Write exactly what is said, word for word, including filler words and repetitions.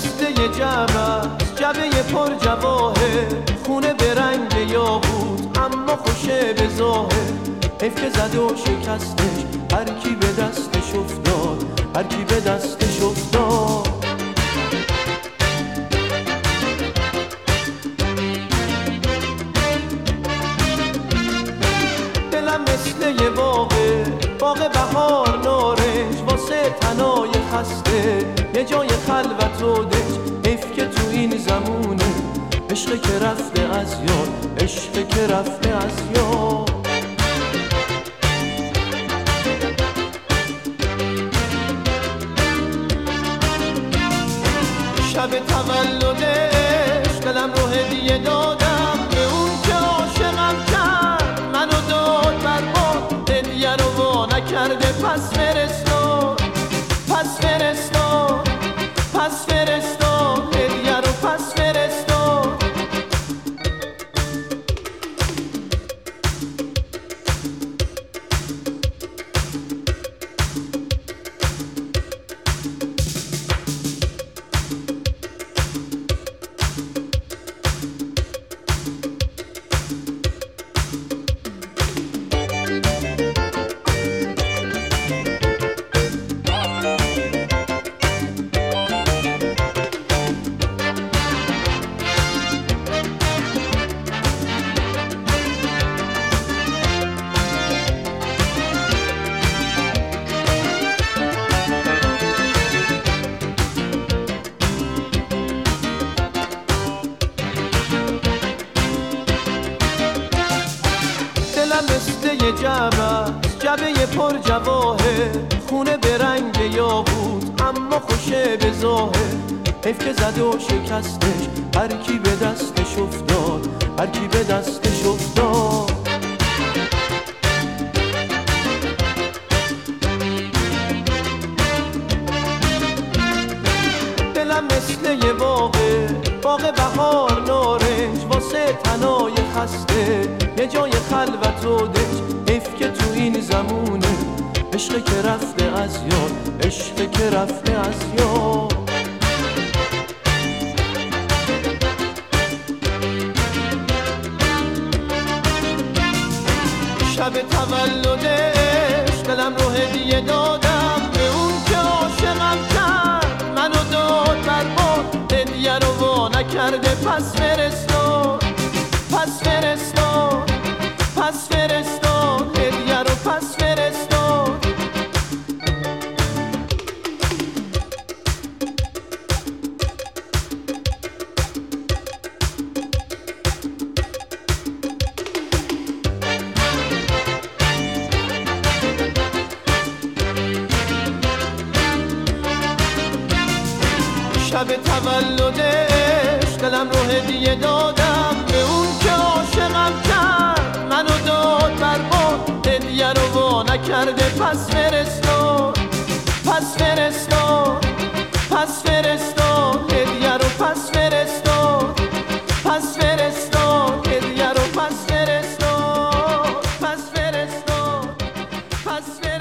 مثل یه جمع جبه پر جواهر، خونه به رنگ یاقوت اما خوشه به ظاهر. حیف که زد و شکستش هر کی به دستش افتاد، هر کی به دستش افتاد. دلم مثل یه باغه، باغ بهار نارنج، واسه تنای خسته یه جای خلوت و دنج. حیف که تو این زمونه عشق که رفته از یاد، عشق که رفته از یاد. شب تولدش دلم رو هدیه دادم به اون که عاشقم کرد، منو داد برباد، هدیه رو وا نکرده. پس فرستاد، پس فرستاد، پس فرستاد، هدیه رو پس فرستاد. مثل یه جمع جبه پر جواهر، خونه به رنگ یاقوت اما خوشه به ظاهر. حیف که زد و شکستش هر کی به دستش افتاد، هر کی به دستش افتاد. دلم مثل یه باغه، باغ بهار نارنج، واسه تنای خسته یه جای خلوت و دنج. حیف که تو این زمونه عشق که رفته از یاد، عشق که رفته از یاد. شب تولدش دلم رو هدیه دادم به اون که عاشقم کرد، منو داد برباد، هدیه رو وا نکرده. پس فرستاد، پس فرستاد، پس فرستاد، هدیه رو پس فرستاد. شب تولدش دلم رو هدیه دادم به اون که عاشقم کرد، منو داد برباد، هدیه رو وا نکرده. پس فرستاد، پس فرستاد، پس فرستاد، هدیه رو پس فرستاد، پس فرستاد، هدیه رو پس فرستاد، پس فرستاد، پس فرستاد.